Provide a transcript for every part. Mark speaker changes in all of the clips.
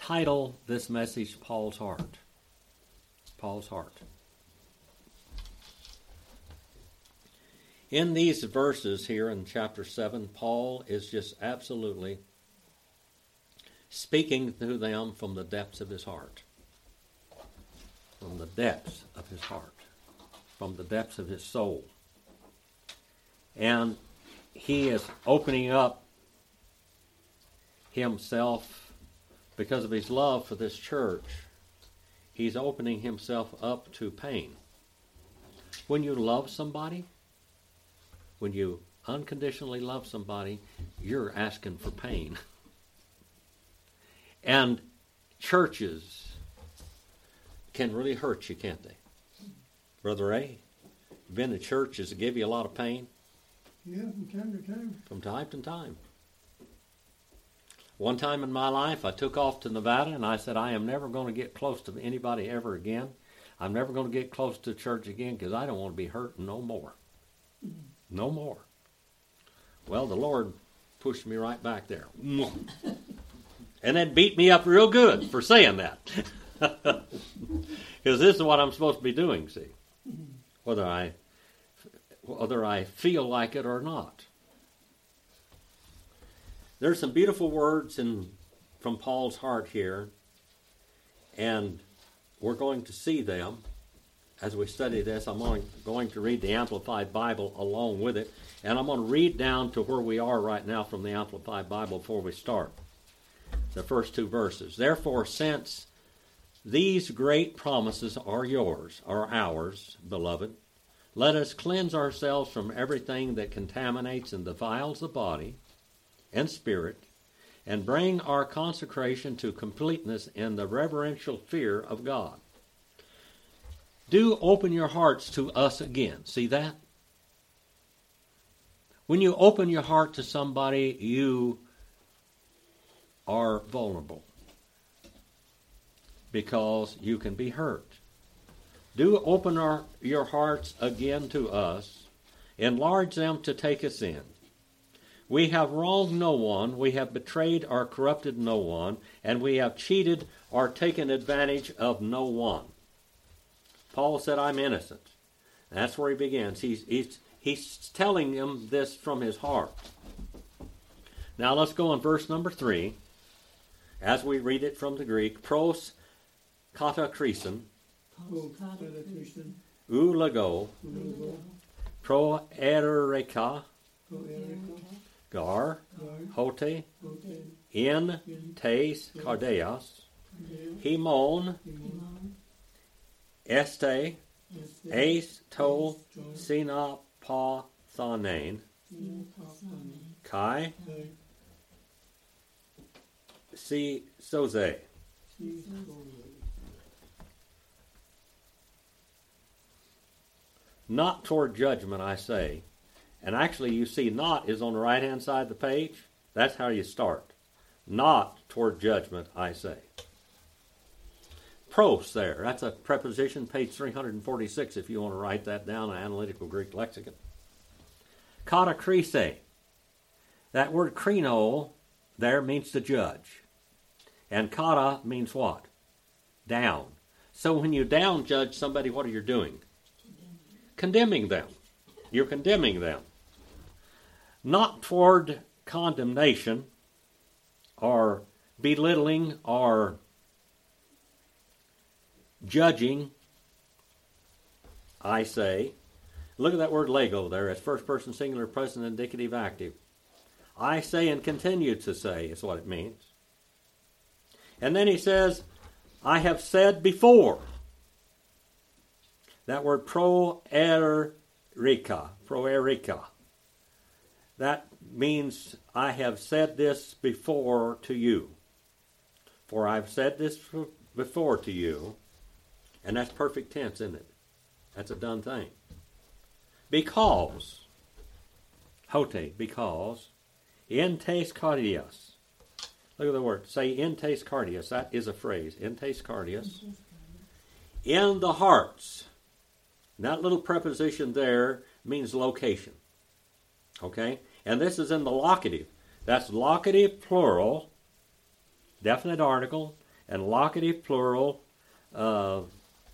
Speaker 1: title this message Paul's Heart. Paul's Heart. In these verses here in chapter 7, Paul is just absolutely speaking to them from the depths of his heart. From the depths of his heart. From the depths of his soul. And he is opening up himself because of his love for this church. He's opening himself up to pain. When you love somebody, when you unconditionally love somebody, you're asking for pain. And churches can really hurt you, can't they? Brother Ray, you've been to churches that give you a lot of pain?
Speaker 2: Yeah, from time to time.
Speaker 1: From time to time. One time in my life, I took off to Nevada, and I said, I am never going to get close to anybody ever again. I'm never going to get close to church again because I don't want to be hurt no more. No more. Well, the Lord pushed me right back there. And then beat me up real good for saying that. Because this is what I'm supposed to be doing, see. Whether I feel like it or not. There's some beautiful words from Paul's heart here, and we're going to see them as we study this. I'm going to read the Amplified Bible along with it, and I'm going to read down to where we are right now from the Amplified Bible before we start. The first two verses. Therefore, since these great promises are ours, beloved, let us cleanse ourselves from everything that contaminates and defiles the body and spirit, and bring our consecration to completeness in the reverential fear of God. Do open your hearts to us again. See that? When you open your heart to somebody, you are vulnerable because you can be hurt. Do open your hearts again to us. Enlarge them to take us in. We have wronged no one, we have betrayed or corrupted no one, and we have cheated or taken advantage of no one. Paul said, I'm innocent. And that's where he begins. He's telling them this from his heart. Now let's go on verse number 3, as we read it from the Greek. Pros katakresin, ulago, pro ereka, gar, hote, in tes cardeas, himon, este, eis to sina pa thanein, kai, si soze. Not toward judgment, I say. And actually, you see not is on the right-hand side of the page. That's how you start. Not toward judgment, I say. Pros there. That's a preposition, page 346, if you want to write that down in Analytical Greek Lexicon. Katakrise. That word krino there means to judge. And kata means what? Down. So when you down judge somebody, what are you doing? Condemning them. You're condemning them. Not toward condemnation or belittling or judging, I say. Look at that word lego there. It's first person singular present indicative active. I say and continue to say is what it means. And then he says, I have said before. That word proerika. That means I have said this before to you. For I've said this before to you. And that's perfect tense, isn't it? That's a done thing. Because, because, entes cardias. Look at the word. Say entes cardias. That is a phrase. Entes cardias. In the hearts. That little preposition there means location. Okay? And this is in the locative. That's locative plural, definite article, And locative plural, cardios.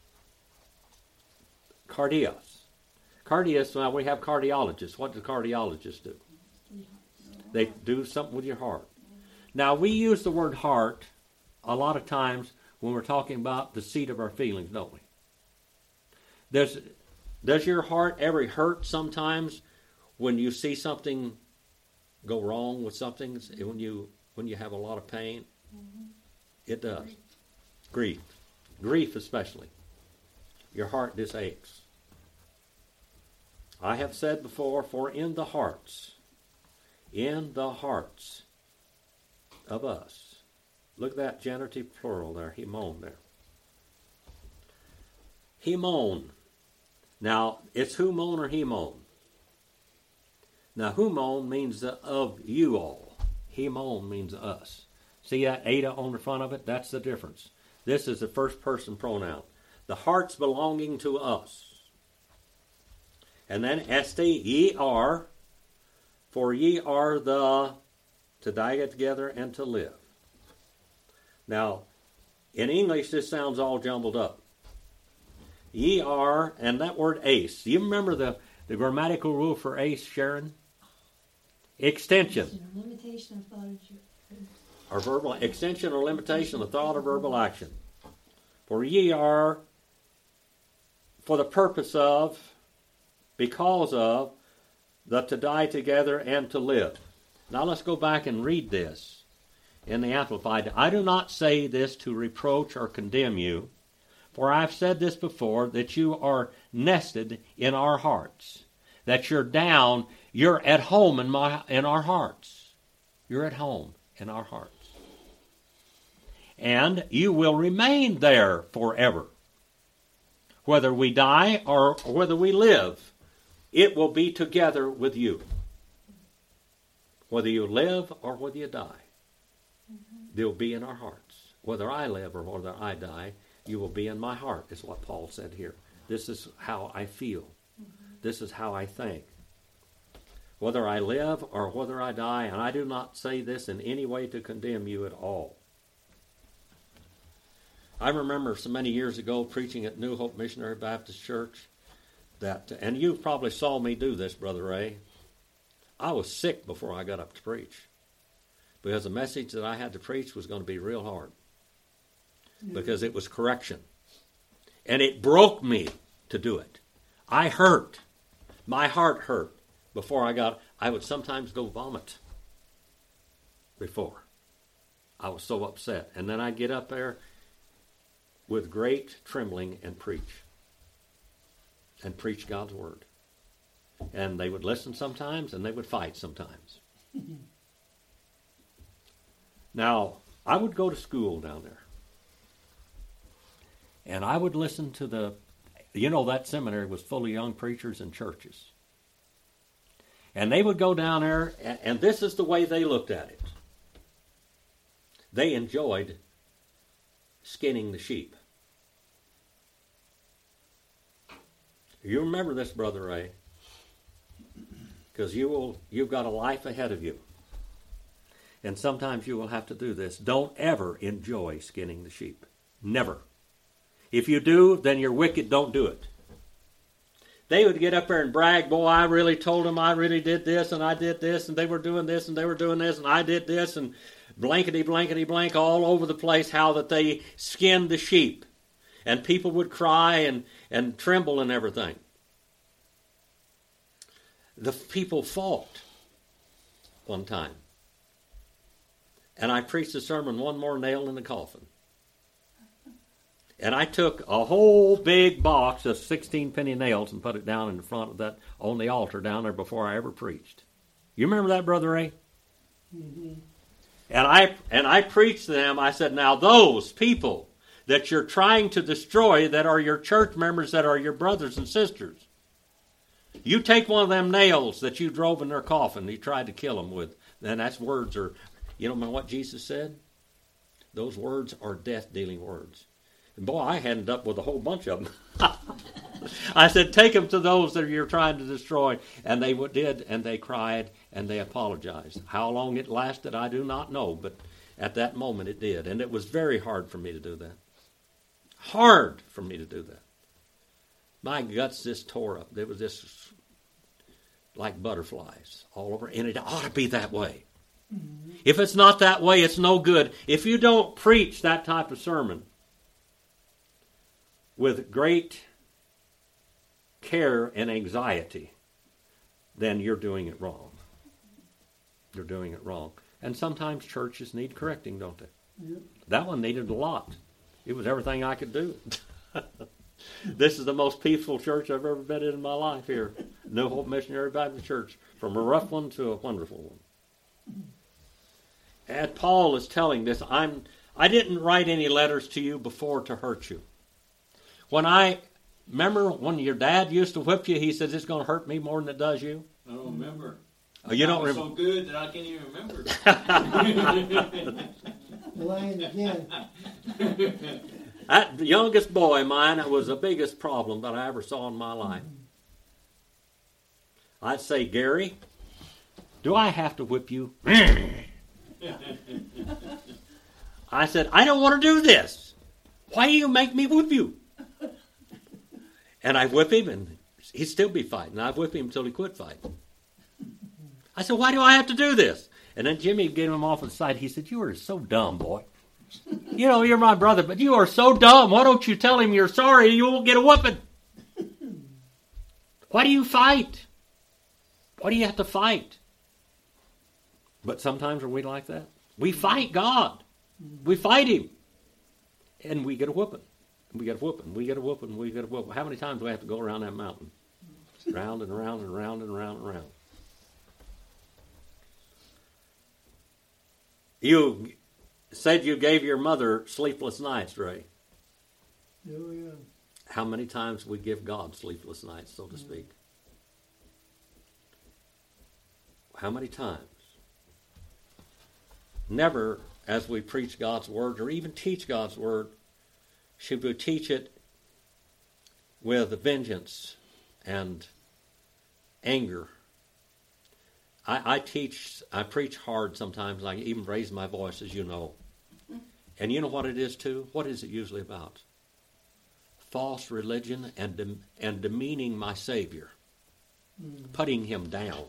Speaker 1: Cardios, now we have cardiologists. What do cardiologists do? They do something with your heart. Now, we use the word heart a lot of times when we're talking about the seat of our feelings, don't we? Does your heart ever hurt sometimes when you see something go wrong with something, when you have a lot of pain? Mm-hmm. It does. Grief especially. Your heart just aches. I have said before, for in the hearts of us. Look at that genitive plural there, hemon there. Hemon. Now, it's humon or hemon. Now, humon means of you all. Hemon means us. See that eta on the front of it? That's the difference. This is the first person pronoun. The hearts belonging to us. And then este, ye are, for ye are the, to die together and to live. Now, in English, this sounds all jumbled up. Ye are, and that word ace. Do you remember the grammatical rule for ace, Sharon? Extension.
Speaker 3: Limitation of thought
Speaker 1: or verbal extension or limitation of thought or verbal action. For ye are, for the purpose of, because of, the to die together and to live. Now let's go back and read this in the Amplified. I do not say this to reproach or condemn you, for I've said this before, that you are nested in our hearts, that you're down, you're at home in our hearts. You're at home in our hearts. And you will remain there forever. Whether we die or whether we live, it will be together with you. Whether you live or whether you die, they'll be in our hearts. Whether I live or whether I die, you will be in my heart, is what Paul said here. This is how I feel. This is how I think. Whether I live or whether I die, and I do not say this in any way to condemn you at all. I remember so many years ago preaching at New Hope Missionary Baptist Church that, and you probably saw me do this, Brother Ray. I was sick before I got up to preach because the message that I had to preach was going to be real hard because it was correction. And it broke me to do it. I hurt. My heart hurt before I would sometimes go vomit before. I was so upset. And then I'd get up there with great trembling and preach God's word. And they would listen sometimes, and they would fight sometimes. Now, I would go to school down there. And I would listen to that seminary was full of young preachers and churches. And they would go down there, and this is the way they looked at it. They enjoyed skinning the sheep. You remember this, Brother Ray, because you've got a life ahead of you. And sometimes you will have to do this. Don't ever enjoy skinning the sheep. Never. If you do, then you're wicked. Don't do it. They would get up there and brag, boy, I really told them I really did this, and I did this, and they were doing this, and they were doing this, and I did this, and blankety, blankety, blank all over the place, how that they skinned the sheep. And people would cry and tremble and everything. The people fought one time. And I preached a sermon, one more nail in the coffin. And I took a whole big box of 16 penny nails and put it down in the front of that, on the altar down there before I ever preached. You remember that, Brother Ray? Mm-hmm. And I preached to them, I said, now those people that you're trying to destroy, that are your church members, that are your brothers and sisters, you take one of them nails that you drove in their coffin, you tried to kill them with, then that's words are, you don't know what Jesus said? Those words are death-dealing words. And boy, I ended up with a whole bunch of them. I said, take them to those that you're trying to destroy. And they did, and they cried, and they apologized. How long it lasted, I do not know. At that moment it did. And it was very hard for me to do that. Hard for me to do that. My guts just tore up. There was just like butterflies all over. And it ought to be that way. Mm-hmm. If it's not that way, it's no good. If you don't preach that type of sermon with great care and anxiety, then you're doing it wrong. You're doing it wrong. And sometimes churches need correcting, don't they? Yep. That one needed a lot. It was everything I could do. This is the most peaceful church I've ever been in my life here. New Hope Missionary Baptist Church. From a rough one to a wonderful one. And Paul is telling this, I didn't write any letters to you before to hurt you. Remember when your dad used to whip you, he says it's going to hurt me more than it does you?
Speaker 3: I don't remember.
Speaker 1: Oh, you don't remember?
Speaker 3: So good that I can't even remember.
Speaker 2: Lying again.
Speaker 1: That youngest boy of mine was the biggest problem that I ever saw in my life. I'd say, Gary, do I have to whip you? I said, I don't want to do this. Why do you make me whip you? And I whip him, and he'd still be fighting. I'd whip him until he quit fighting. I said, why do I have to do this? And then Jimmy would get him off to the side. He said, you are so dumb, boy. You know, you're my brother, but you are so dumb. Why don't you tell him you're sorry and you won't get a whooping? Why do you fight? Why do you have to fight? But sometimes are we like that? We fight God. We fight Him. And we get a whooping. We get a whooping. We get a whooping. We get a whooping. How many times do we have to go around that mountain? Round and round and round and round and round. You said you gave your mother sleepless nights, Ray.
Speaker 2: Oh, yeah.
Speaker 1: How many times we give God sleepless nights, so to speak? How many times? Never, as we preach God's Word or even teach God's Word, should we teach it with vengeance and anger. I preach hard sometimes. I even raise my voice, as you know. And you know what it is too? What is it usually about? False religion and demeaning my Savior. Putting Him down.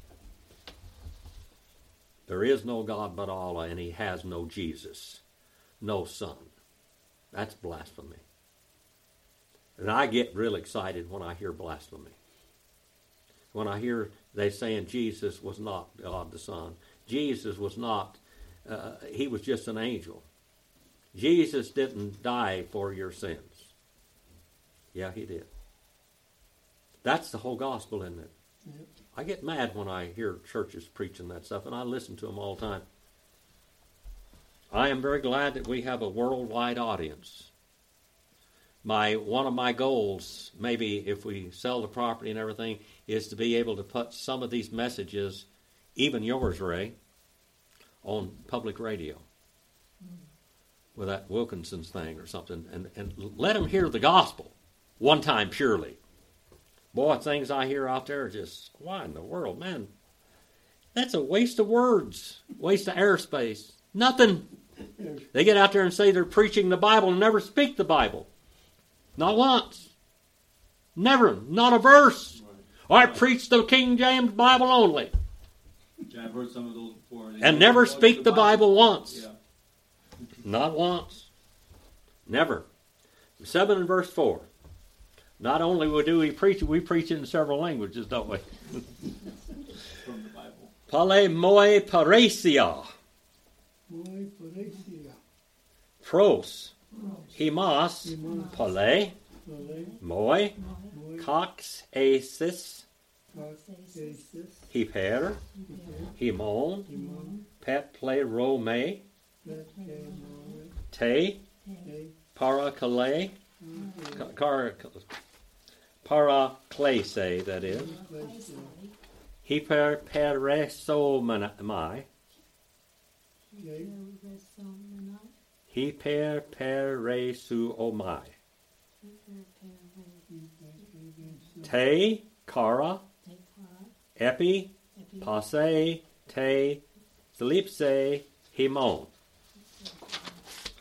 Speaker 1: There is no God but Allah, and He has no Jesus, no Son. That's blasphemy. And I get real excited when I hear blasphemy. When I hear they saying Jesus was not God the Son. Jesus was not, He was just an angel. Jesus didn't die for your sins. Yeah, He did. That's the whole gospel, isn't it? Yep. I get mad when I hear churches preaching that stuff, and I listen to them all the time. I am very glad that we have a worldwide audience. One of my goals, maybe if we sell the property and everything, is to be able to put some of these messages, even yours, Ray, on public radio. With that Wilkinson's thing or something, and let them hear the gospel one time purely. Boy, things I hear out there are just, why in the world, man? That's a waste of words, waste of airspace. Nothing. They get out there and say they're preaching the Bible and never speak the Bible. Not once. Never. Not a verse. Right. I preach the King James Bible only.
Speaker 3: Yeah, I've heard some of those before.
Speaker 1: And never speak the Bible once. Yeah. Not once. Never. 7 and verse 4. Not only do we preach it in several languages, don't we?
Speaker 3: From the Bible.
Speaker 1: Pale moi paresia.
Speaker 2: Moi paresia.
Speaker 1: Pros. Himas. Pale. Moi. Cox asis. Hyper. Himon. Pet play rome. Te. Paraclase. Paraclase, that is. Hyperperesomai. Hyperperesomai. Te, kara, epi, passe, te, slipse, himon.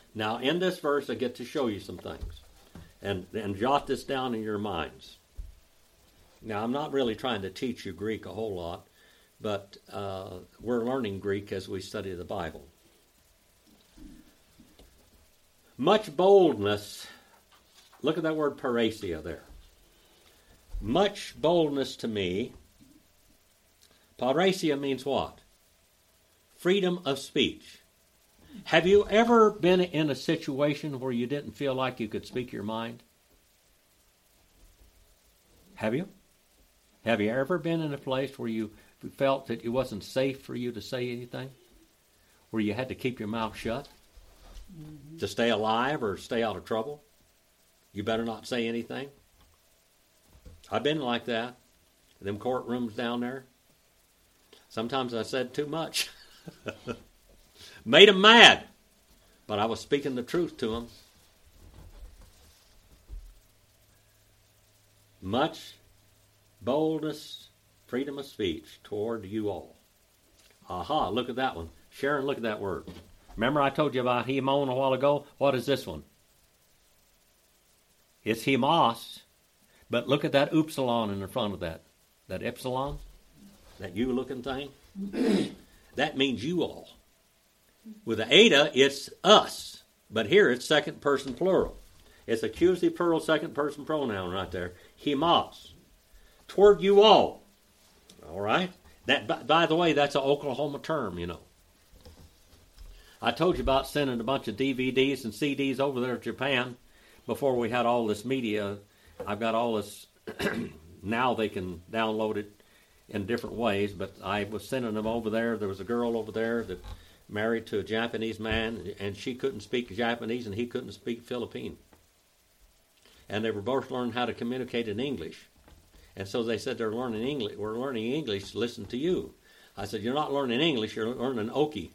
Speaker 1: Now, in this verse, I get to show you some things. And jot this down in your minds. Now, I'm not really trying to teach you Greek a whole lot, but we're learning Greek as we study the Bible. Much boldness. Look at that word parrhesia there. Much boldness to me. Parrhesia means what? Freedom of speech. Have you ever been in a situation where you didn't feel like you could speak your mind? Have you? Have you ever been in a place where you felt that it wasn't safe for you to say anything? Where you had to keep your mouth shut? Mm-hmm. To stay alive or stay out of trouble? You better not say anything. I've been like that. Them courtrooms down there. Sometimes I said too much. Made them mad. But I was speaking the truth to them. Much boldness, freedom of speech toward you all. Aha, look at that one. Sharon, look at that word. Remember I told you about hemon a while ago? What is this one? It's hemos. But look at that upsilon in the front of that. That epsilon. That you looking thing. That means you all. With the eta, it's us. But here it's second person plural. It's accusative plural second person pronoun right there. Hemos. Toward you all. All right? That, by the way, that's an Oklahoma term, you know. I told you about sending a bunch of DVDs and CDs over there to Japan before we had all this media. I've got all this. Now they can download it in different ways, but I was sending them over there. There was a girl over there that married to a Japanese man, and she couldn't speak Japanese, and he couldn't speak Philippine. And they were both learning how to communicate in English. And so they said they're learning English. We're learning English to listen to you. I said, you're not learning English, you're learning Okie.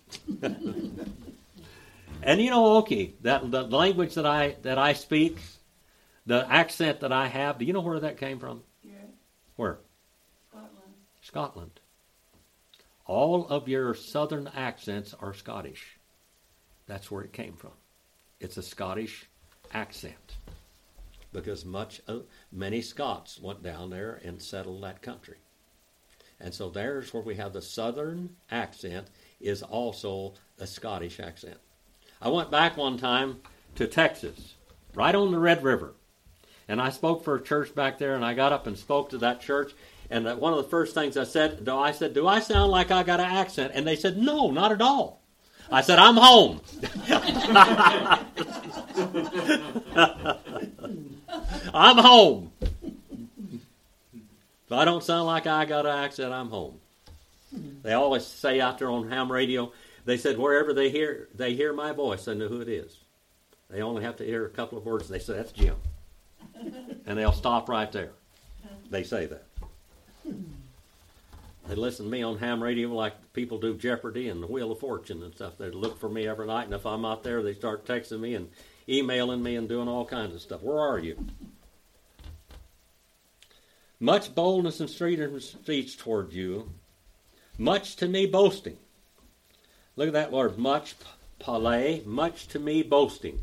Speaker 1: And you know Okie, the language that I speak, the accent that I have, do you know where that came from?
Speaker 4: Yeah.
Speaker 1: Where?
Speaker 4: Scotland.
Speaker 1: Scotland. All of your southern accents are Scottish. That's where it came from. It's a Scottish accent. Because many Scots went down there and settled that country. And so there's where we have the southern accent is also a Scottish accent. I went back one time to Texas, right on the Red River. And I spoke for a church back there, and I got up and spoke to that church. And one of the first things I said, do I sound like I got an accent? And they said, no, not at all. I said, I'm home. I'm home. If I don't sound like I got an accent, I'm home. They always say out there on ham radio, they said wherever they hear my voice, they know who it is. They only have to hear a couple of words, and they say, that's Jim. And they'll stop right there. They say that. They listen to me on ham radio like people do Jeopardy and the Wheel of Fortune and stuff. They look for me every night, and if I'm out there, they start texting me and emailing me and doing all kinds of stuff. Where are you? Much boldness and freedom of speech toward you. Much to me boasting. Look at that word, much, pale, much to me boasting.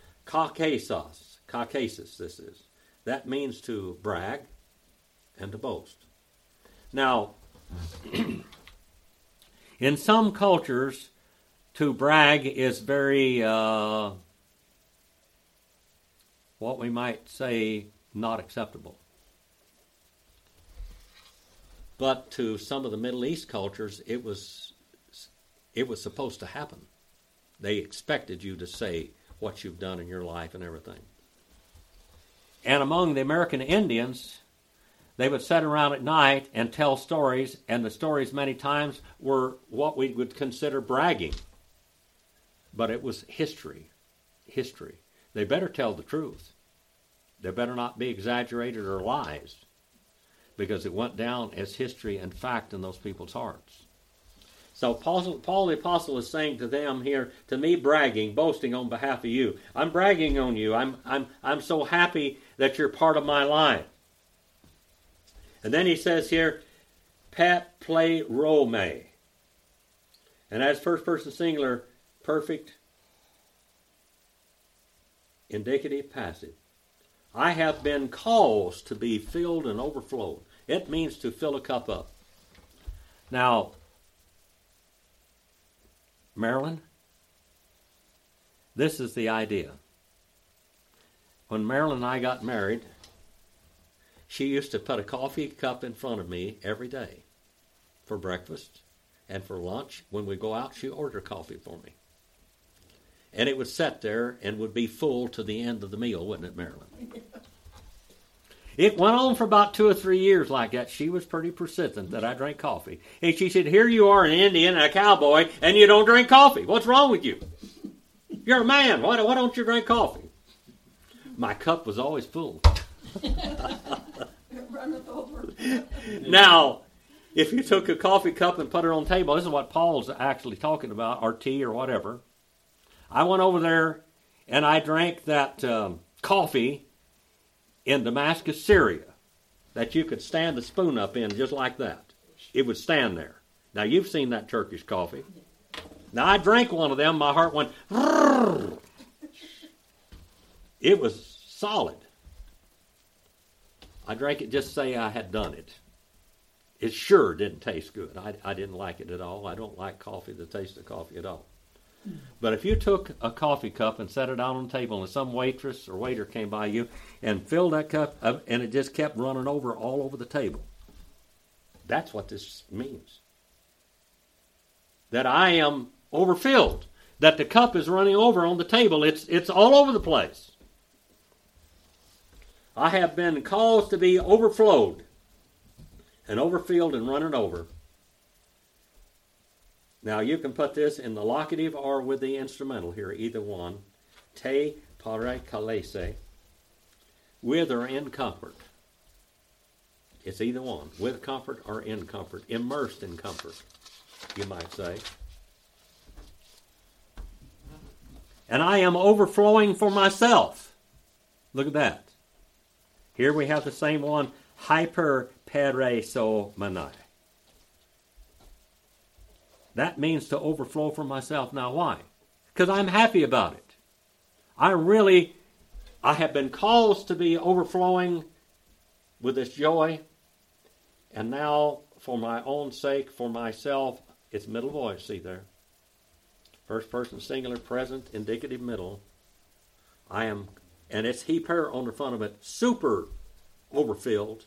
Speaker 1: Kakasis, this is. That means to brag and to boast. Now, in some cultures, to brag is very, what we might say, not acceptable. But to some of the Middle East cultures, it was supposed to happen. They expected you to say what you've done in your life and everything. And among the American Indians, they would sit around at night and tell stories, and the stories many times were what we would consider bragging. But it was history. They better tell the truth. They better not be exaggerated or lies, because it went down as history and fact in those people's hearts. So Paul the Apostle is saying to them here, to me bragging, boasting on behalf of you. I'm bragging on you. I'm so happy that you're part of my life. And then he says here, pat play rome. And as first person singular, perfect indicative passive. I have been caused to be filled and overflowed. It means to fill a cup up. Now, Marilyn, this is the idea. When Marilyn and I got married, she used to put a coffee cup in front of me every day for breakfast and for lunch. When we go out, she ordered coffee for me. And it would sit there and would be full to the end of the meal, wouldn't it, Marilyn? It went on for about 2 or 3 years like that. She was pretty persistent that I drank coffee. And she said, here you are, an Indian and a cowboy, and you don't drink coffee. What's wrong with you? You're a man. Why don't you drink coffee? My cup was always full.
Speaker 4: Runneth over.
Speaker 1: Now, if you took a coffee cup and put it on the table, this is what Paul's actually talking about, or tea or whatever. I went over there and I drank that coffee in Damascus, Syria, that you could stand the spoon up in just like that. It would stand there. Now, you've seen that Turkish coffee. Now, I drank one of them. My heart went, rrr. It was solid. I drank it just to say I had done it. It sure didn't taste good. I didn't like it at all. I don't like coffee, the taste of coffee at all. But if you took a coffee cup and set it out on the table and some waitress or waiter came by you and filled that cup up and it just kept running over all over the table, that's what this means. That I am overfilled. That the cup is running over on the table. It's all over the place. I have been caused to be overflowed and overfilled and running over. Now you can put this in the locative or with the instrumental here, either one. Te pare kalese. With or in comfort. It's either one. With comfort or in comfort. Immersed in comfort, you might say. And I am overflowing for myself. Look at that. Here we have the same one. Hyperperesomai. That means to overflow for myself. Now why? Because I'm happy about it. I have been caused to be overflowing with this joy. And now, for my own sake, for myself, it's middle voice, see there. First person singular, present, indicative middle. I am, and it's hyper on the front of it, super overfilled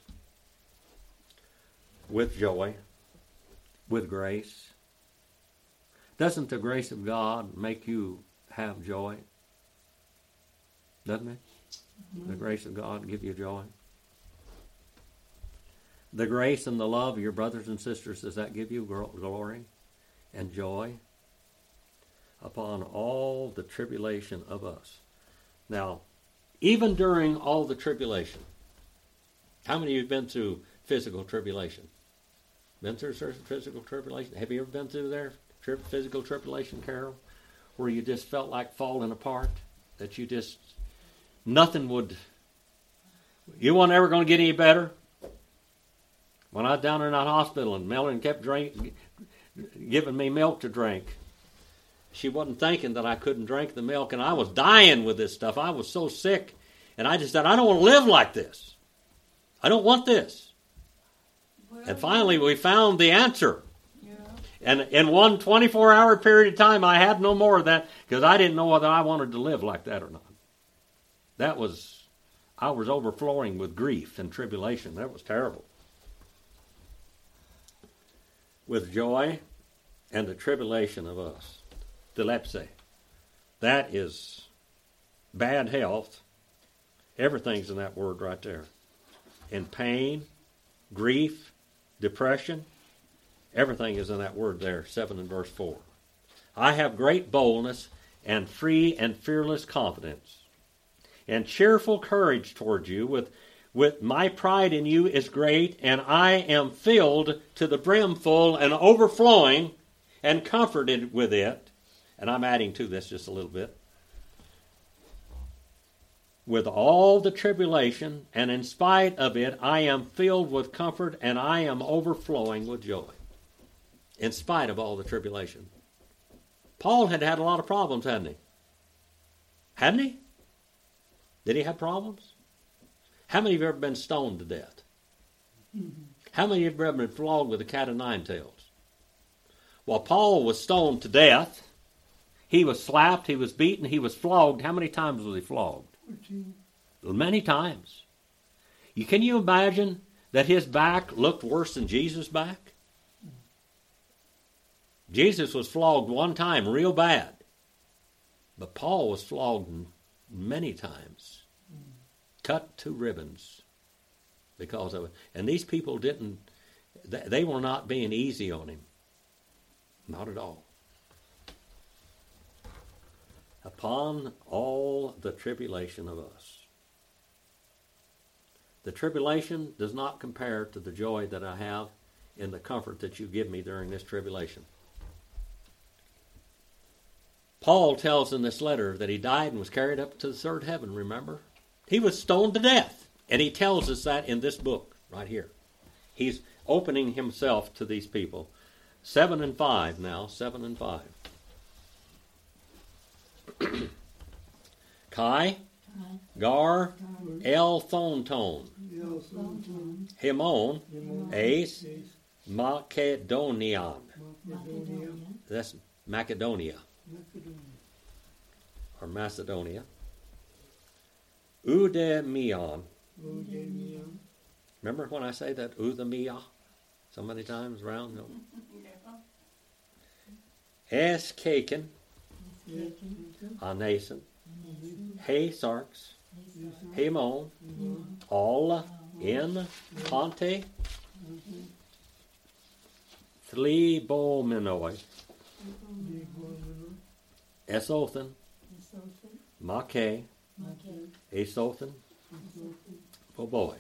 Speaker 1: with joy, with grace. Doesn't the grace of God make you have joy? Doesn't it? The grace of God give you joy. The grace and the love of your brothers and sisters, does that give you glory and joy? Upon all the tribulation of us. Now, even during all the tribulation, how many of you have been through physical tribulation? Been through physical tribulation? Have you ever been through there? Physical tribulation, Carol? Where you just felt like falling apart? That you just, nothing would, you weren't ever going to get any better? When I was down in that hospital and Melanie kept giving me milk to drink, she wasn't thinking that I couldn't drink the milk, and I was dying with this stuff. I was so sick, and I just said, I don't want to live like this. I don't want this.
Speaker 4: Well,
Speaker 1: and finally, we found the answer.
Speaker 4: yeah.
Speaker 1: And in one 24-hour period of time, I had no more of that because I didn't know whether I wanted to live like that or not. I was overflowing with grief and tribulation. That was terrible. With joy and the tribulation of us. Dilepse. That is bad health. Everything's in that word right there. In pain, grief, depression, everything is in that word there, 7 and verse 4. I have great boldness and free and fearless confidence and cheerful courage toward you. With my pride in you is great, and I am filled to the brim full and overflowing and comforted with it. And I'm adding to this just a little bit. With all the tribulation, and in spite of it, I am filled with comfort, and I am overflowing with joy. In spite of all the tribulation. Paul had a lot of problems, hadn't he? Hadn't he? Did he have problems? How many of you have ever been stoned to death? How many of you have ever been flogged with a cat of nine tails? While Paul was stoned to death, he was slapped, he was beaten, he was flogged. How many times was he flogged?
Speaker 2: 14.
Speaker 1: Many times. Can you imagine that his back looked worse than Jesus' back? Jesus was flogged one time real bad. But Paul was flogged many times. Cut to ribbons because of it. And these people they were not being easy on him. Not at all. Upon all the tribulation of us. The tribulation does not compare to the joy that I have in the comfort that you give me during this tribulation. Paul tells in this letter that he died and was carried up to the third heaven, remember? He was stoned to death. And he tells us that in this book right here. He's opening himself to these people. 7 and 5 now, 7 and 5. Kai, Gar, El Thonton, Himon, Ace, Macedonian. That's Macedonia. Or Macedonia. Udemion. Remember when I say that Udemia so many times around? No. Eskaken. Anason. Hey Sarks. Hemon. All in Ponte. Thlibomenoi. Esothan. Make. Esothan. Oh boy.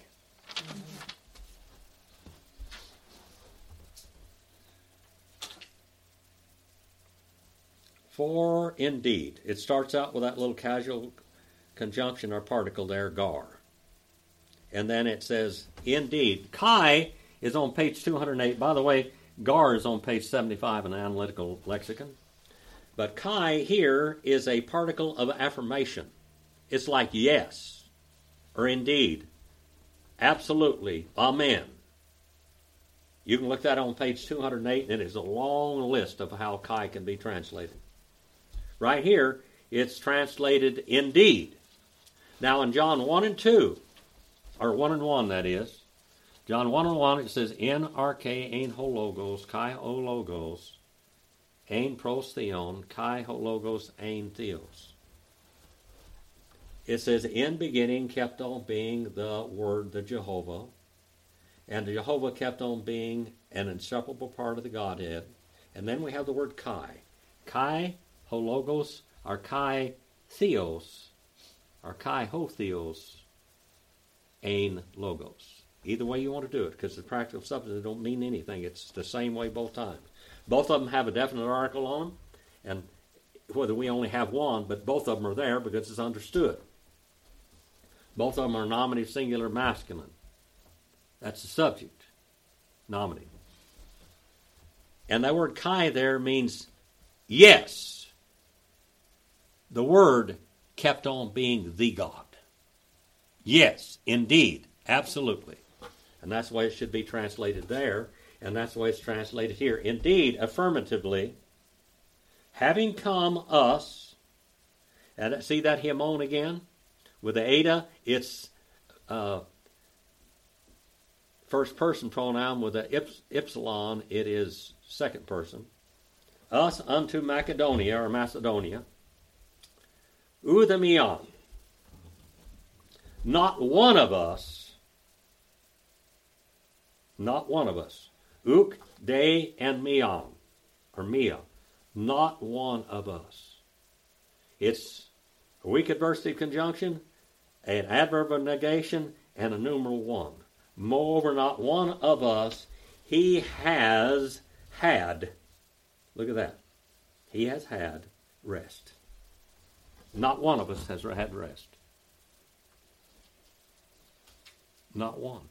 Speaker 1: For indeed, it starts out with that little casual conjunction or particle there, gar. And then it says, indeed. Kai is on page 208. By the way, gar is on page 75 in the Analytical Lexicon. But kai here is a particle of affirmation. It's like yes, or indeed, absolutely, amen. You can look that on page 208, and it is a long list of how kai can be translated. Right here, it's translated indeed. Now in John 1 and 2, or 1 and 1 that is, John 1 and 1, it says, En arche ein ho logos, kai ho logos, ein pros theon, kai ho logos, ein theos. It says, in beginning kept on being the Word, the Jehovah, and the Jehovah kept on being an inseparable part of the Godhead. And then we have the word kai. Kai ho logos, or kai theos, or kai ho theos, ein logos. Either way you want to do it, because the practical substance don't mean anything. It's the same way both times. Both of them have a definite article on them, and whether we only have one, but both of them are there because it's understood. Both of them are nominative, singular, masculine. That's the subject, nominative. And that word kai there means yes. The Word kept on being the God. Yes, indeed, absolutely. And that's the way it should be translated there, and that's the way it's translated here. Indeed, affirmatively, having come us, and see that hemon again? With the eta, it's first person pronoun. With the ipsilon, it is second person. Us unto Macedonia, or Macedonia. Udemion. Not one of us. Uk, de, and mion, or mia. Not one of us. It's a weak adversative conjunction, an adverb of negation, and a numeral one. Moreover, not one of us, he has had. Look at that. He has had rest. Not one of us has had rest. Not one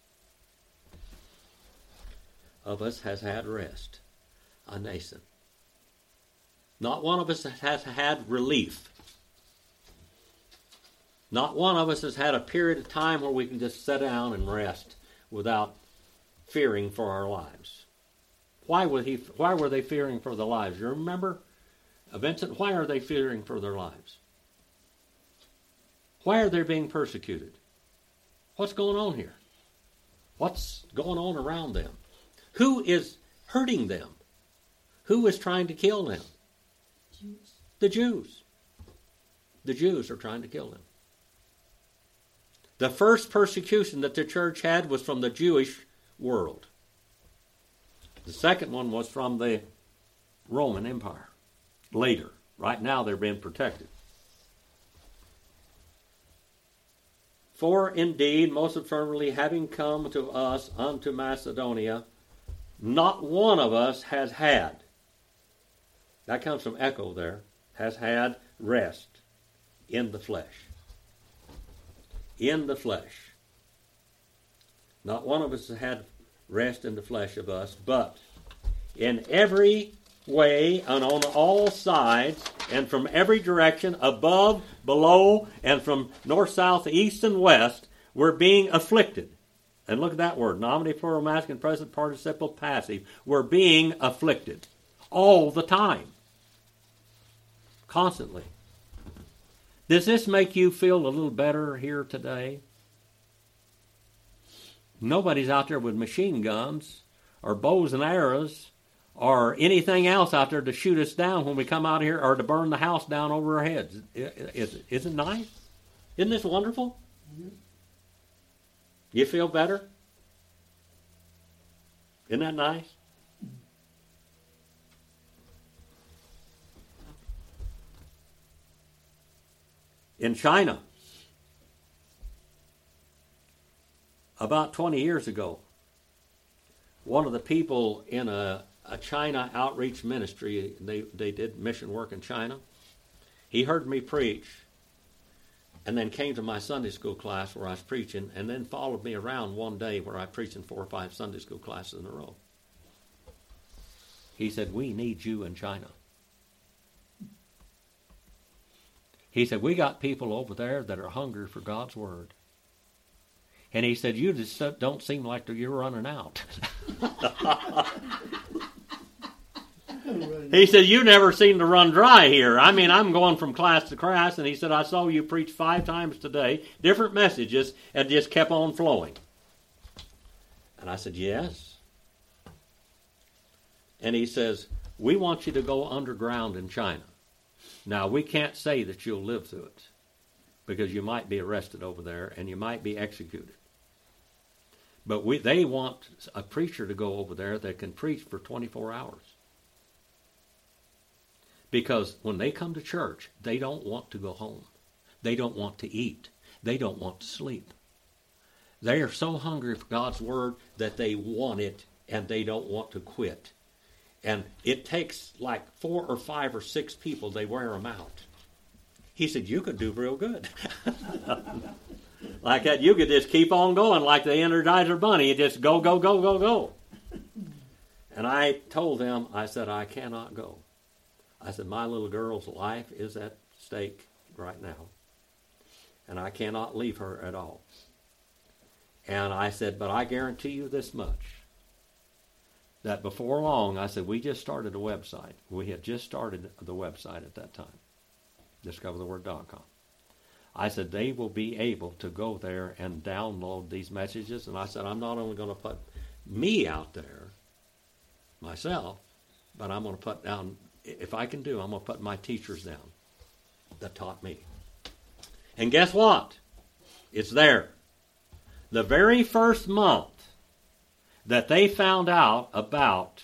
Speaker 1: of us has had rest. Anason. Not one of us has had relief. Not one of us has had a period of time where we can just sit down and rest without fearing for our lives. Why were they fearing for their lives? You remember, Vincent? Why are they fearing for their lives? Why are they being persecuted? What's going on here? What's going on around them? Who is hurting them? Who is trying to kill them?
Speaker 4: Jews.
Speaker 1: The Jews. The Jews are trying to kill them. The first persecution that the church had was from the Jewish world. The second one was from the Roman Empire. Later. Right now they're being protected. For indeed, most affirmably, having come to us unto Macedonia, not one of us has had, that comes from echo there, has had rest in the flesh. In the flesh. Not one of us has had rest in the flesh of us, but in every way and on all sides and from every direction, above, below, and from north, south, east, and west, we're being afflicted. And look at that word, nominative, plural, masculine, present participle, passive. We're being afflicted all the time. Constantly. Does this make you feel a little better here today? Nobody's out there with machine guns or bows and arrows or anything else out there to shoot us down when we come out here or to burn the house down over our heads. Isn't it nice? Isn't this wonderful?
Speaker 2: Mhm.
Speaker 1: You feel better? Isn't that nice? In China, about 20 years ago, one of the people in a China outreach ministry, they did mission work in China, he heard me preach and then came to my Sunday school class where I was preaching and then followed me around one day where I preached in 4 or 5 Sunday school classes in a row. He said, "We need you in China." He said, "We got people over there that are hungry for God's Word." And he said, "You just don't seem like you're running out." He said, "You never seem to run dry here. I mean, I'm going from class to class." And he said, "I saw you preach 5 times today, different messages, and just kept on flowing." And I said, "Yes." And he says, "We want you to go underground in China. Now, we can't say that you'll live through it because you might be arrested over there and you might be executed. But they want a preacher to go over there that can preach for 24 hours. Because when they come to church, they don't want to go home. They don't want to eat. They don't want to sleep. They are so hungry for God's Word that they want it and they don't want to quit. And it takes like 4 or 5 or 6 people, they wear them out." He said, "You could do real good." Like that, you could just keep on going like the Energizer Bunny. You just go, go, go, go, go. And I told them, I said, "I cannot go." I said, "My little girl's life is at stake right now. And I cannot leave her at all." And I said, "But I guarantee you this much. That before long," I said, "we just started a website." We had just started the website at that time, discovertheword.com. I said, "They will be able to go there and download these messages." And I said, "I'm not only going to put me out there, myself, but I'm going to put down, if I can do, I'm going to put my teachers down that taught me." And guess what? It's there. The very first month that they found out about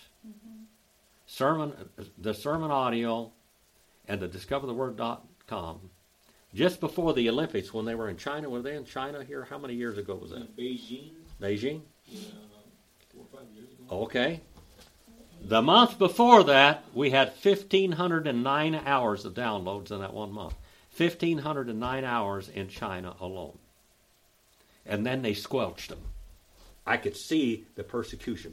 Speaker 1: the sermon audio and the discovertheword.com, just before the Olympics, when they were in China. Were they in China here? How many years ago was that?
Speaker 3: Beijing.
Speaker 1: Beijing?
Speaker 3: Yeah, 4 or 5 years ago.
Speaker 1: Okay. The month before that, we had 1,509 hours of downloads in that one month. 1,509 hours in China alone. And then they squelched them. I could see the persecution.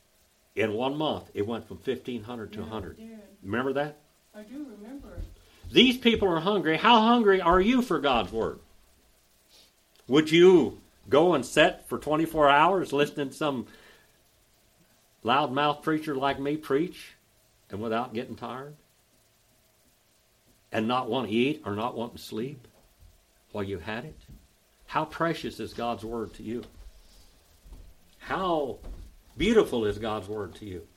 Speaker 1: In one month, it went from 1,500 to 100.
Speaker 4: Yeah,
Speaker 1: Remember that?
Speaker 4: I do remember.
Speaker 1: these people are hungry. How hungry are you for God's Word? Would you go and sit for 24 hours listening to some loudmouth preacher like me preach and without getting tired? And not want to eat or not want to sleep while you had it? How precious is God's Word to you? How beautiful is God's Word to you?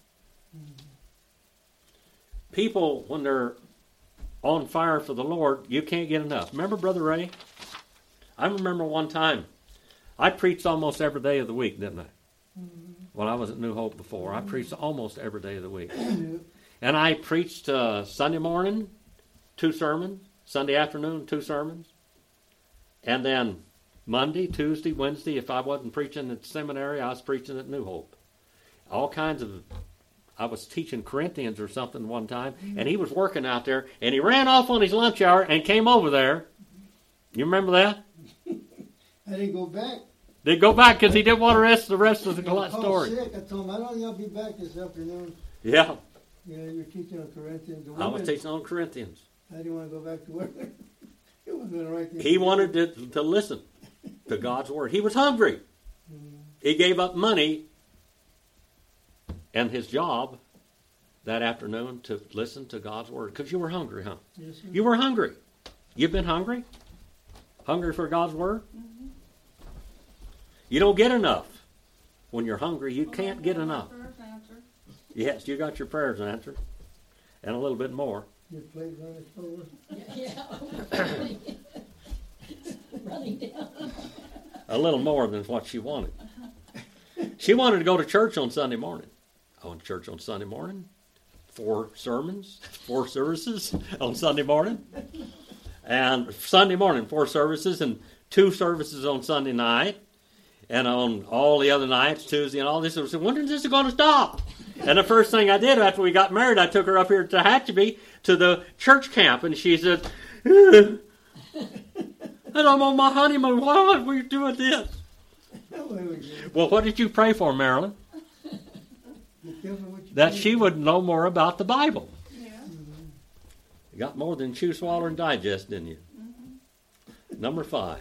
Speaker 1: People, when they're on fire for the Lord, you can't get enough. Remember Brother Ray? I remember one time, I preached almost every day of the week, didn't I? When I was at New Hope before, I preached almost every day of the week. And I preached Sunday morning, 2 sermons, Sunday afternoon, 2 sermons, and then Monday, Tuesday, Wednesday, if I wasn't preaching at seminary, I was preaching at New Hope. All kinds of, I was teaching Corinthians or something one time, and he was working out there, and he ran off on his lunch hour and came over there. You remember that?
Speaker 2: I didn't go back.
Speaker 1: Didn't go back because he didn't want to rest the rest of the
Speaker 2: I was
Speaker 1: story.
Speaker 2: sick. I told him, I don't think I'll be back this afternoon.
Speaker 1: Yeah,
Speaker 2: You know, you're teaching on Corinthians. The
Speaker 1: I was
Speaker 2: women,
Speaker 1: teaching on Corinthians.
Speaker 2: I didn't want to go back to work. It wasn't going to write
Speaker 1: He wanted to listen to God's Word. He was hungry. He gave up money and his job that afternoon to listen to God's Word. Because you were hungry, huh?
Speaker 2: Yes, sir.
Speaker 1: You were hungry. You've been hungry? Hungry for God's Word?
Speaker 4: Mm-hmm.
Speaker 1: You don't get enough. When you're hungry, you can't get enough.
Speaker 4: Prayers answered.
Speaker 1: Yes, you got your prayers answered. And a little bit more.
Speaker 2: Your plate running over.
Speaker 5: Running down.
Speaker 1: A little more than what she wanted. She wanted to go to church on Sunday morning. I went to church on Sunday morning. 4 sermons, 4 services on Sunday morning. And Sunday morning, 4 services, and 2 services on Sunday night. And on all the other nights, Tuesday and all this, I said, when is this going to stop? And the first thing I did after we got married, I took her up here to Tehachapi to the church camp. And she said, and I'm on my honeymoon. Why are we doing this? Well, what did you pray for, Marilyn? That she would know more about the Bible.
Speaker 4: Yeah.
Speaker 1: You got more than chew, swallow, and digest, didn't you? Number 5.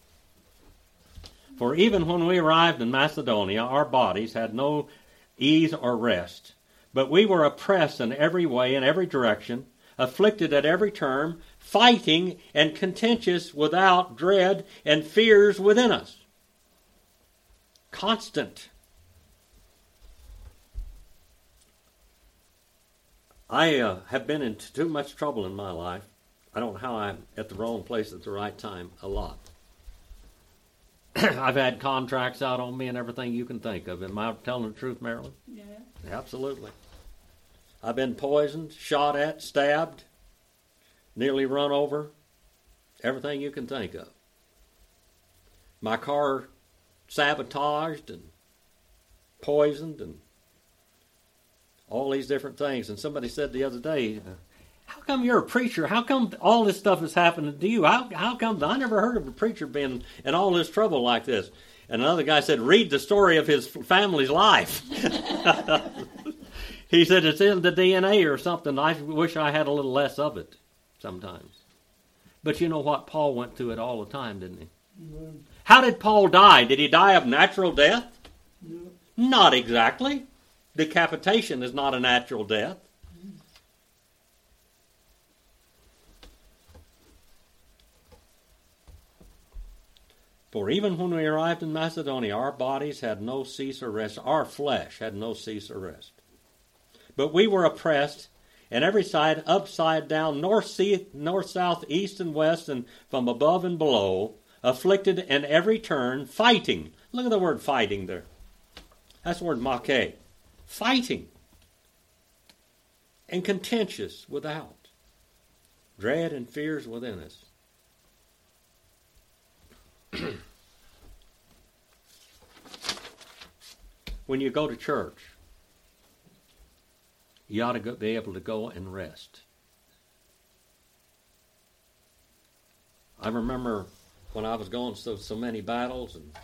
Speaker 1: For even when we arrived in Macedonia, our bodies had no ease or rest. But we were oppressed in every way, in every direction, afflicted at every turn, fighting and contentious without, dread and fears within us. Constant. I have been in too much trouble in my life. I don't know how I'm at the wrong place at the right time a lot. I've had contracts out on me and everything you can think of. Am I telling the truth, Marilyn?
Speaker 4: Yeah.
Speaker 1: Absolutely. I've been poisoned, shot at, stabbed, nearly run over, everything you can think of. My car sabotaged and poisoned and all these different things. And somebody said the other day, how come you're a preacher? How come all this stuff is happening to you? How come? I never heard of a preacher being in all this trouble like this. And another guy said, read the story of his family's life. He said, it's in the DNA or something. I wish I had a little less of it sometimes. But you know what? Paul went through it all the time, didn't he?
Speaker 2: No,
Speaker 1: How did Paul die? Did he die of natural death?
Speaker 2: no.
Speaker 1: Not exactly. Decapitation is not a natural death. For even when we arrived in Macedonia, our bodies had no cease or rest. Our flesh had no cease or rest. But we were oppressed on every side, upside down, north, south, east, and west, and from above and below, afflicted in every turn, fighting. Look at the word fighting there. That's the word mache. Fighting. And contentious without. Dread and fears within us. When you go to church, you ought to be able to go and rest. I remember when I was going through so many battles, and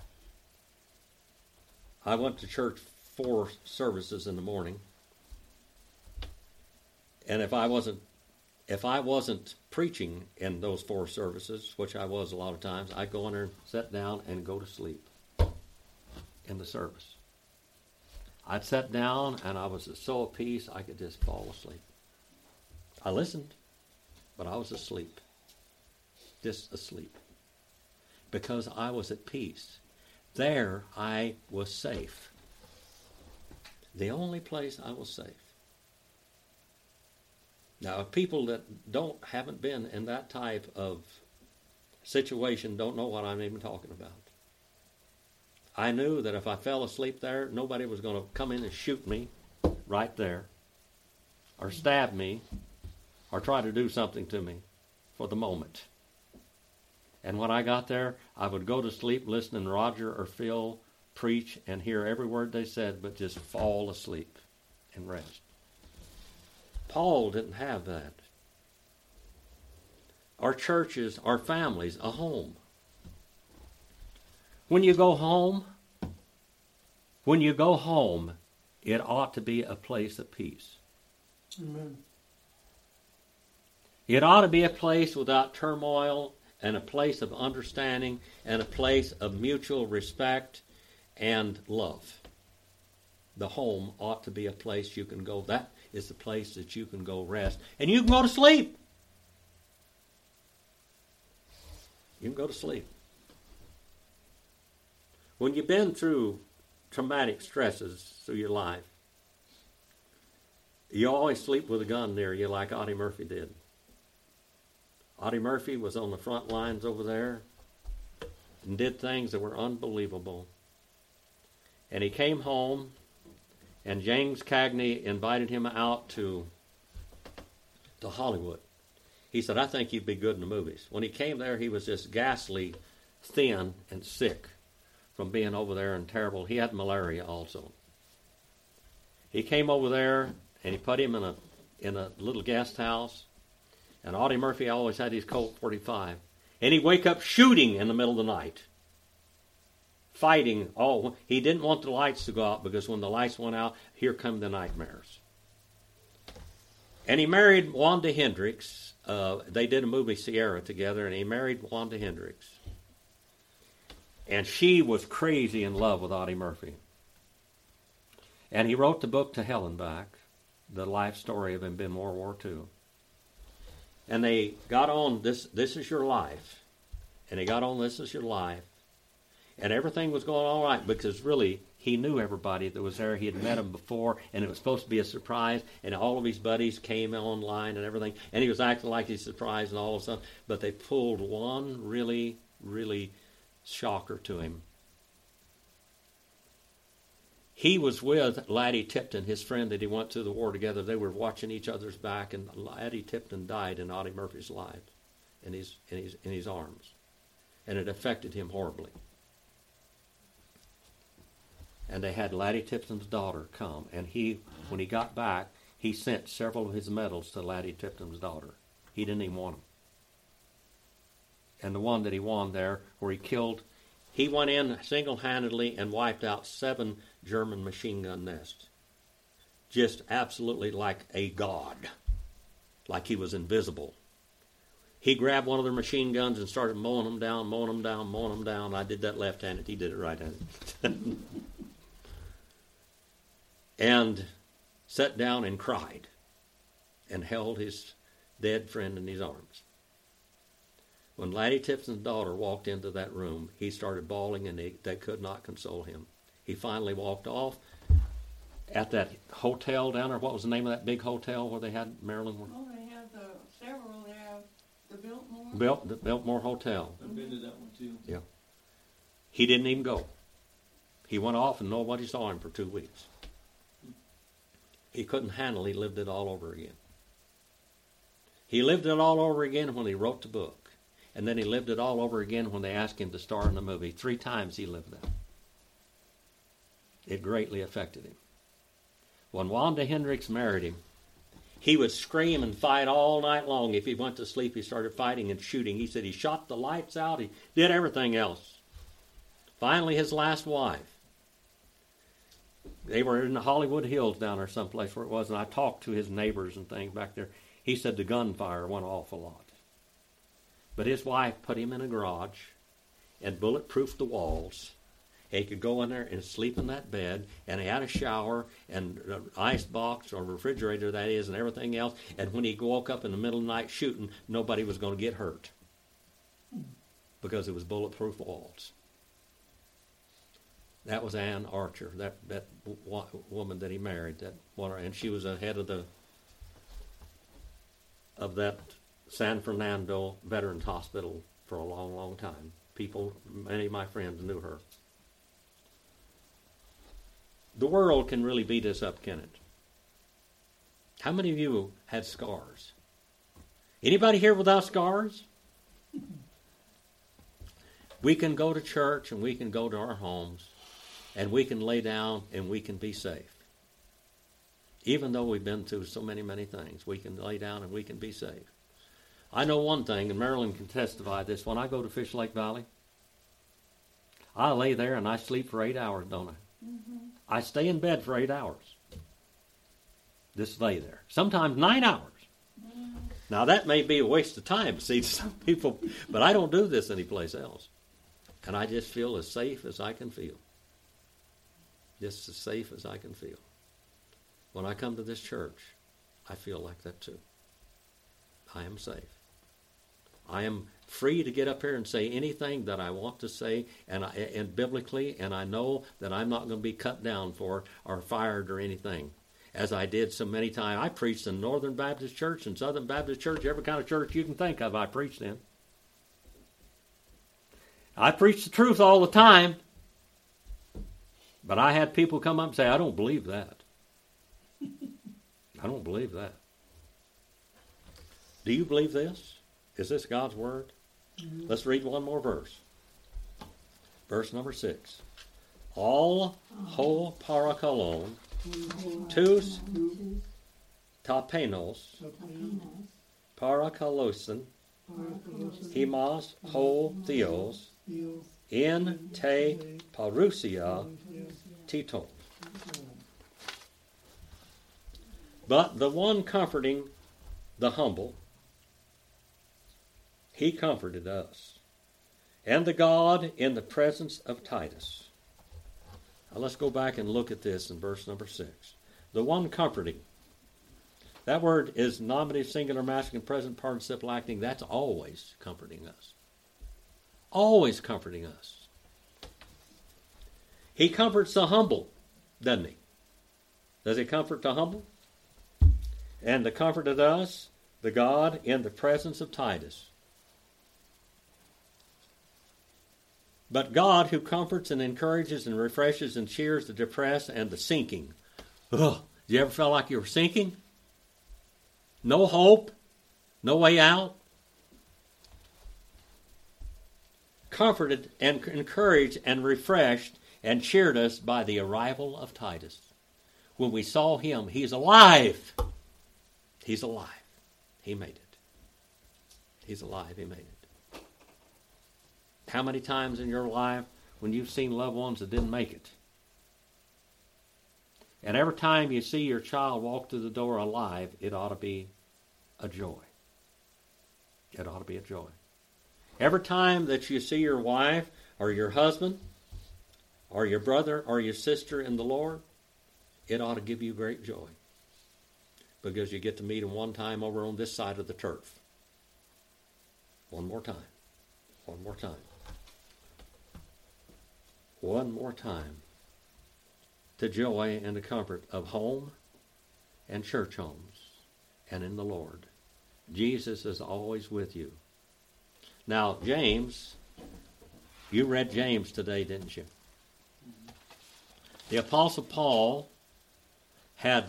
Speaker 1: I went to church 4 services in the morning, and if I wasn't if I wasn't preaching in those 4 services, which I was a lot of times, I'd go in there and sit down and go to sleep in the service. I'd sit down and I was so at peace I could just fall asleep. I listened, but I was asleep. Just asleep. Because I was at peace. There I was safe. The only place I was safe. Now, people that haven't been in that type of situation don't know what I'm even talking about. I knew that if I fell asleep there, nobody was going to come in and shoot me right there, or stab me, or try to do something to me for the moment. And when I got there, I would go to sleep listening to Roger or Phil preach and hear every word they said, but just fall asleep and rest. Paul didn't have that. Our churches, our families, a home. When you go home, it ought to be a place of peace.
Speaker 2: Amen.
Speaker 1: It ought to be a place without turmoil, and a place of understanding, and a place of mutual respect and love. The home ought to be a place you can go. That is the place that you can go rest. And you can go to sleep. You can go to sleep. When you've been through traumatic stresses through your life, you always sleep with a gun near you like Audie Murphy did. Audie Murphy was on the front lines over there and did things that were unbelievable. And he came home, and James Cagney invited him out to Hollywood. He said, I think you'd be good in the movies. When he came there, he was just ghastly, thin, and sick from being over there and terrible. He had malaria also. He came over there, and he put him in a little guest house. And Audie Murphy always had his Colt 45. And he'd wake up shooting in the middle of the night. Fighting. Oh, he didn't want the lights to go out because when the lights went out, here come the nightmares. And he married Wanda Hendricks. They did a movie, Sierra, together, and he married Wanda Hendricks. And she was crazy in love with Audie Murphy. And he wrote the book To Hell and Back, the life story of him in World War II. And they got on, this is your life. And he got on, this is your life. And everything was going all right because really he knew everybody that was there. He had met them before, and it was supposed to be a surprise. And all of his buddies came online and everything. And he was acting like he's surprised and all of a sudden. But they pulled one really, really shocker to him. He was with Laddie Tipton, his friend that he went to the war together. They were watching each other's back, and Laddie Tipton died in Audie Murphy's life, in his arms, and it affected him horribly. And they had Laddie Tipton's daughter come, and when he got back, he sent several of his medals to Laddie Tipton's daughter. He didn't even want them. And the one that he won there, where he went in single-handedly and wiped out 7 German machine gun nests. Just absolutely like a god. Like he was invisible. He grabbed one of their machine guns and started mowing them down, mowing them down, mowing them down. I did that left-handed. He did it right-handed. And sat down and cried and held his dead friend in his arms. When Laddie Tipton's daughter walked into that room, he started bawling, and they could not console him. He finally walked off at that hotel down there. What was the name of that big hotel where they had Marilyn?
Speaker 4: Oh, they have several. They have the Biltmore.
Speaker 1: The Biltmore Hotel.
Speaker 3: I've been to that one too.
Speaker 1: Yeah. He didn't even go. He went off and nobody saw him for 2 weeks. He couldn't handle it. He lived it all over again. He lived it all over again when he wrote the book. And then he lived it all over again when they asked him to star in the movie. 3 times he lived that. It greatly affected him. When Wanda Hendricks married him, he would scream and fight all night long. If he went to sleep, he started fighting and shooting. He said he shot the lights out. He did everything else. Finally, his last wife. They were in the Hollywood Hills down there someplace where it was, and I talked to his neighbors and things back there. He said the gunfire went off a lot. But his wife put him in a garage and bulletproofed the walls. He could go in there and sleep in that bed, and he had a shower and an ice box or refrigerator, that is, and everything else. And when he woke up in the middle of the night shooting, nobody was going to get hurt because it was bulletproof walls. That was Ann Archer, that woman that he married, and she was the head of that San Fernando Veterans Hospital for a long, long time. Many of my friends knew her. The world can really beat us up, can it? How many of you had scars? Anybody here without scars? We can go to church and we can go to our homes and we can lay down and we can be safe. Even though we've been through so many, many things, we can lay down and we can be safe. I know one thing, and Marilyn can testify this. When I go to Fish Lake Valley, I lay there and I sleep for 8 hours, don't I? Mm-hmm. I stay in bed for 8 hours. Just lay there. Sometimes 9 hours. Mm-hmm. Now that may be a waste of time, see, to some people, but I don't do this anyplace else. And I just feel as safe as I can feel. Just as safe as I can feel. When I come to this church, I feel like that too. I am safe. I am free to get up here and say anything that I want to say, and biblically, and I know that I'm not going to be cut down for or fired or anything, as I did so many times. I preached in Northern Baptist Church and Southern Baptist Church, every kind of church you can think of, I preached in. I preached the truth all the time, but I had people come up and say, I don't believe that. I don't believe that. Do you believe this? Is this God's word? Mm-hmm. Let's read one more verse. Verse number 6. All ho parakalon, tous tapenos, parakalosin, himas ho theos, in te parousia titon. But the one comforting the humble, he comforted us, and the God in the presence of Titus. Now let's go back and look at this in verse number 6. The one comforting. That word is nominative, singular, masculine, present participle acting. That's always comforting us. Always comforting us. He comforts the humble, doesn't he? Does he comfort the humble? And the comforted us, the God in the presence of Titus. But God who comforts and encourages and refreshes and cheers the depressed and the sinking. Ugh, you ever felt like you were sinking? No hope? No way out? Comforted and encouraged and refreshed and cheered us by the arrival of Titus. When we saw him, he's alive. He's alive. He made it. He's alive. He made it. How many times in your life when you've seen loved ones that didn't make it? And every time you see your child walk through the door alive, it ought to be a joy. It ought to be a joy. Every time that you see your wife or your husband or your brother or your sister in the Lord, it ought to give you great joy. Because you get to meet them one time over on this side of the turf. One more time. One more time. One more time. The joy and the comfort of home and church homes and in the Lord. Jesus is always with you. Now, James, you read James today, didn't you? The Apostle Paul had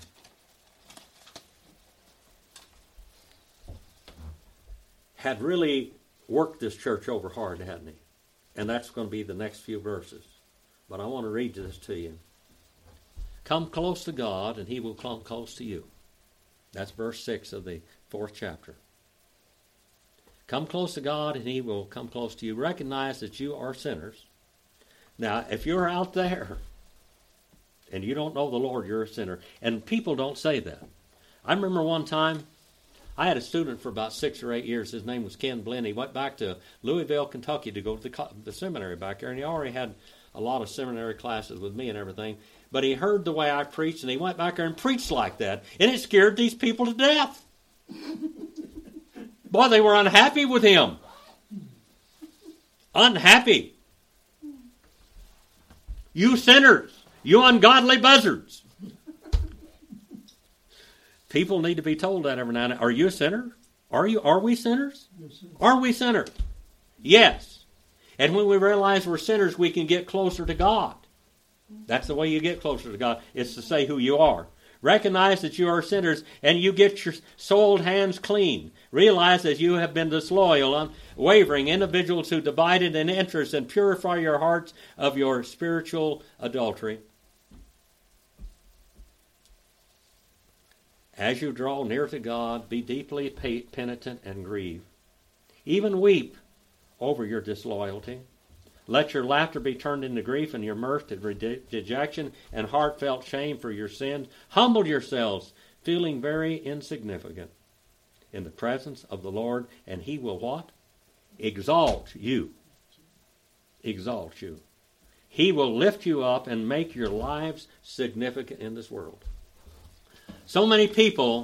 Speaker 1: really worked this church over hard, hadn't he? And that's going to be the next few verses. But I want to read this to you. Come close to God, and he will come close to you. That's verse 6 of the 4th chapter. Come close to God, and he will come close to you. Recognize that you are sinners. Now, if you're out there, and you don't know the Lord, you're a sinner. And people don't say that. I remember one time, I had a student for about 6 or 8 years. His name was Ken Blinn. He went back to Louisville, Kentucky to go to the seminary back there, and he already had a lot of seminary classes with me and everything. But he heard the way I preached, and he went back there and preached like that, and it scared these people to death. Boy, they were unhappy with him. Unhappy. You sinners, you ungodly buzzards. People need to be told that every now and then. Are you a sinner? Are we sinners?
Speaker 2: Yes, sir.
Speaker 1: Are we sinners? Yes. And when we realize we're sinners, we can get closer to God. That's the way you get closer to God, is to say who you are. Recognize that you are sinners, and you get your soiled hands clean. Realize that you have been disloyal, unwavering individuals who divided in interest, and purify your hearts of your spiritual adultery. As you draw near to God, be deeply penitent and grieve. Even weep over your disloyalty. Let your laughter be turned into grief, and your mirth to dejection and heartfelt shame for your sins. Humble yourselves, feeling very insignificant in the presence of the Lord, and He will what? Exalt you. Exalt you. He will lift you up and make your lives significant in this world. So many people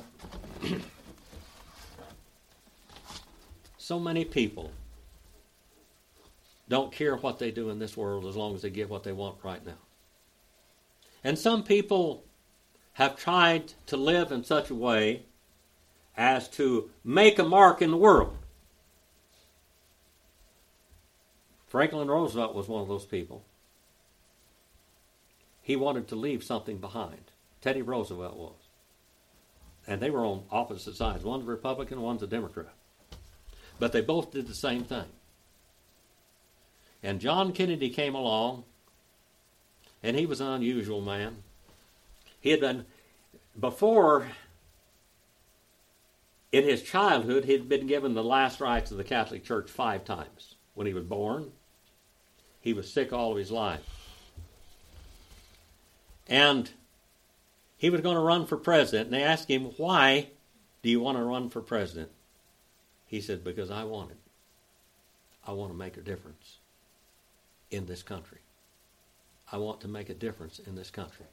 Speaker 1: don't care what they do in this world as long as they get what they want right now. And some people have tried to live in such a way as to make a mark in the world. Franklin Roosevelt was one of those people. He wanted to leave something behind. Teddy Roosevelt was. And they were on opposite sides. One's a Republican, one's a Democrat. But they both did the same thing. And John Kennedy came along, and he was an unusual man. He had been, before, in his childhood, he had been given the last rites of the Catholic Church 5 times. When he was born, he was sick all of his life. And he was going to run for president, and they asked him, why do you want to run for president? He said, because I want it. I want to make a difference in this country. I want to make a difference in this country.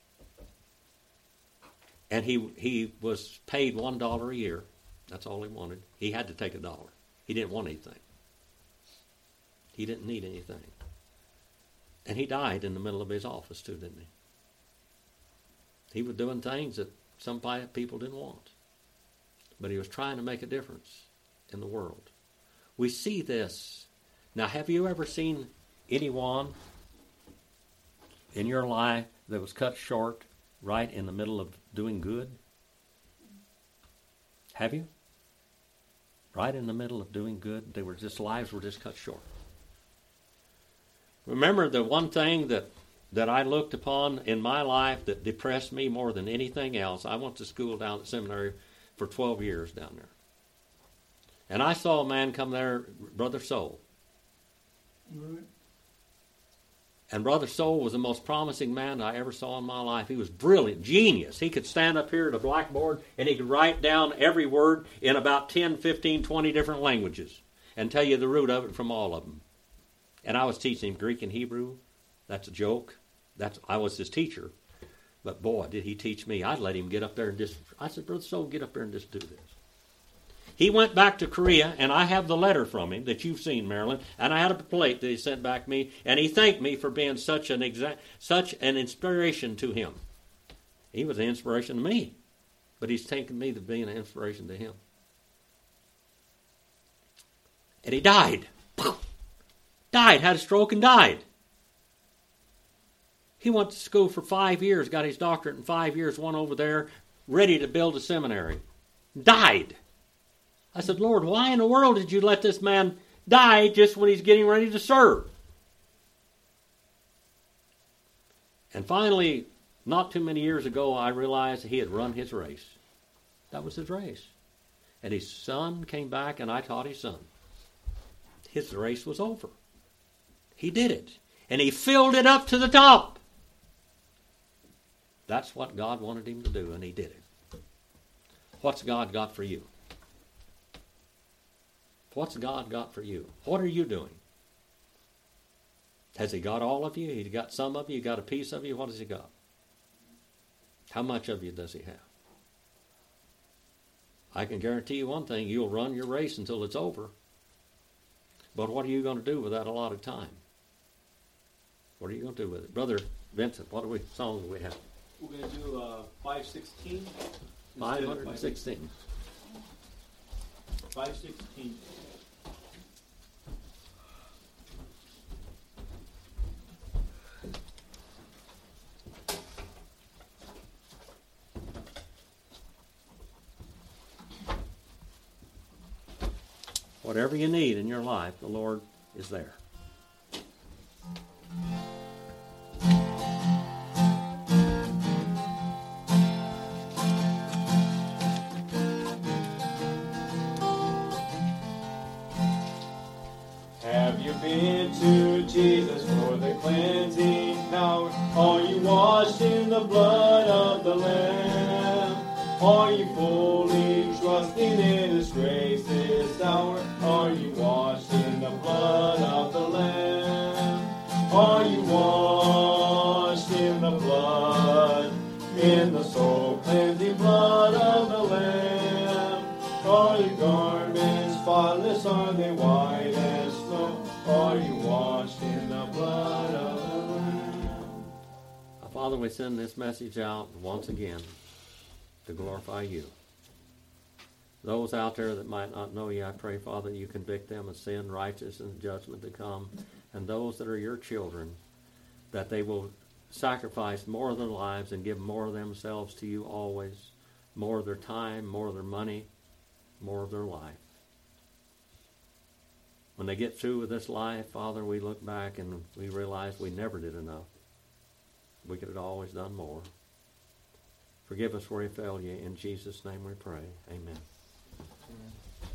Speaker 1: And he was paid $1 a year. That's all he wanted. He had to take $1. He didn't want anything. He didn't need anything. And he died in the middle of his office too, didn't he? He was doing things that some people didn't want. But he was trying to make a difference in the world. We see this. Now, have you ever seen anyone in your life that was cut short right in the middle of doing good? Have you? Right in the middle of doing good, lives were just cut short. Remember the one thing that I looked upon in my life that depressed me more than anything else. I went to school down at seminary for 12 years down there. And I saw a man come there, Brother Soul.
Speaker 2: Right.
Speaker 1: And Brother Soul was the most promising man I ever saw in my life. He was brilliant, genius. He could stand up here at a blackboard and he could write down every word in about 10, 15, 20 different languages and tell you the root of it from all of them. And I was teaching him Greek and Hebrew. That's a joke. I was his teacher. But boy, did he teach me. I'd let him get up there and I said, Brother Soul, get up there and just do this. He went back to Korea, and I have the letter from him that you've seen, Marilyn, and I had a plate that he sent back to me, and he thanked me for being such an inspiration to him. He was an inspiration to me, but he's taken me to being an inspiration to him. And he died. Had a stroke and died. He went to school for 5 years, got his doctorate in 5 years, went over there, ready to build a seminary. Died. I said, Lord, why in the world did you let this man die just when he's getting ready to serve? And finally, not too many years ago, I realized he had run his race. That was his race. And his son came back, and I taught his son. His race was over. He did it. And he filled it up to the top. That's what God wanted him to do, and he did it. What's God got for you? What's God got for you? What are you doing? Has He got all of you? He's got some of you? He got a piece of you? What has He got? How much of you does He have? I can guarantee you one thing, you'll run your race until it's over. But what are you going to do with that allotted time? What are you going to do with it? Brother Vincent, what songs do we have?
Speaker 3: We're going to do 516.
Speaker 1: 516.
Speaker 3: 516.
Speaker 1: Whatever you need in your life, the Lord is there.
Speaker 6: Have you been to Jesus for the cleansing power? Are you washed in the blood of the Lamb? Are you fully trusting in His grace this hour? Are you washed in the blood of the Lamb? Are you washed in the blood, in the soul cleansing blood of the Lamb? Are your garments spotless? Are they white as snow? Are you washed in the blood of the Lamb?
Speaker 1: Father, we send this message out once again to glorify you. Those out there that might not know you, I pray, Father, you convict them of sin, righteousness, and judgment to come. And those that are your children, that they will sacrifice more of their lives and give more of themselves to you always, more of their time, more of their money, more of their life. When they get through with this life, Father, we look back and we realize we never did enough. We could have always done more. Forgive us where we failed you. In Jesus' name we pray. Amen.
Speaker 6: Amen.